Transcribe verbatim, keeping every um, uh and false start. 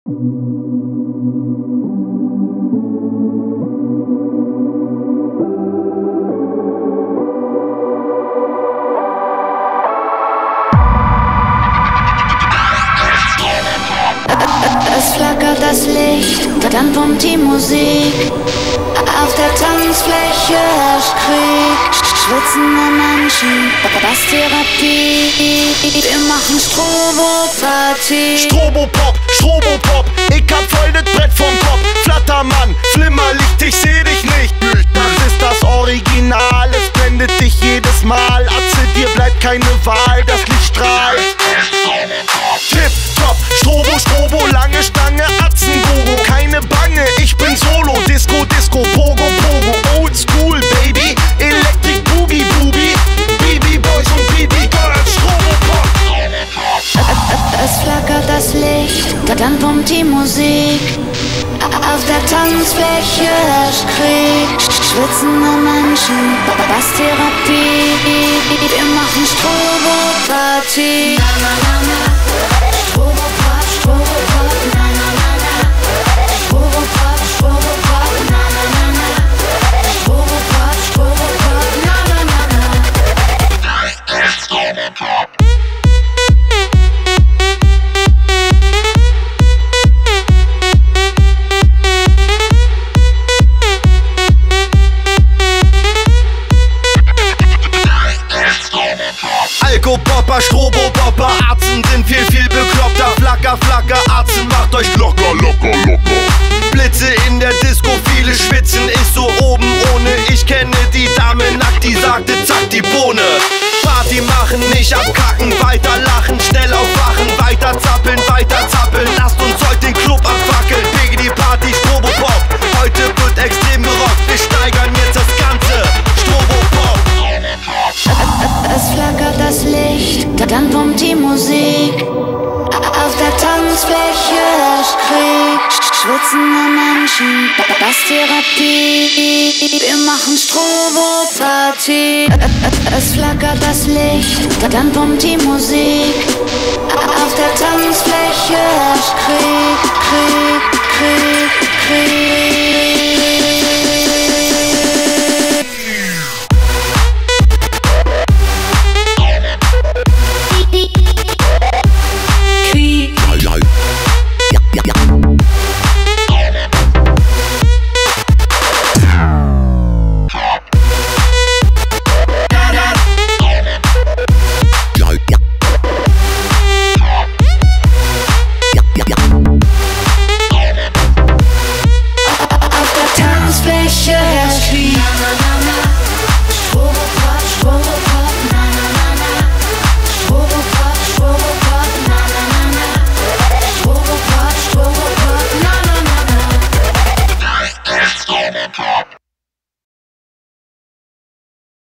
Es flackert das Licht, dann pumpt die Musik. Auf der Tanzfläche herrscht Krieg. Schwitzende Menschen, Basstherapie. Wir machen Strobo-Party. Strobopop, Strobopop, ich hab voll das Brett vom Kopf. Flattermann, Flimmerlicht, ich seh dich nicht. Das ist das Original, es blendet dich jedes Mal. Atze, dir bleibt keine Wahl, das Licht strahlt. Tip, top, Strobo, Strobo, lange Stange, Atzengogo. Keine Bange, ich bin Solo, Disco, Disco, Pogo, Pogo. Old School, Baby, Electric Boogie, Boogie. B B Boys und B B Girls, Strobopop. Es flackert das Licht, dann pumpt die Musik. Auf der Tanzfläche herrscht Krieg. Schwitzende Menschen, Basstherapie. Wir machen Strobo-Party. Strobopop, Strobopop, na na na na. Strobopop, Strobopop, na na na na. Strobopop, Strobopop, na na na na. Strobopop. Alkopopper, Strobopopper, Arzen sind viel, viel bekloppter. Flacker, Flacker, Arzen, macht euch locker, locker, locker. Blitze in der Disco, viele schwitzen, ist so oben ohne. Ich kenne die Dame nackt, die sagte, zack, die Bohne. Party machen, nicht abkacken, weiter lachen, schnell aufwachen, weiter zappeln, weiter zappeln. Lasst uns heute den Club abfackeln, Peggy die Party, Strobopop. Heute wird extrem gerockt, wir steigern jetzt das Ganze. Strobopop. Es flackert das Licht, dann pumpt die Musik. Auf der Tanzfläche herrscht Krieg. Schwitzende Menschen, Basstherapie. Wir machen Strobo-Party. Es flackert das Licht, dann pumpt die Musik. Auf der Tanzfläche herrscht Krieg, Krieg, Krieg, Krieg. Tanzfläche herrscht Krieg.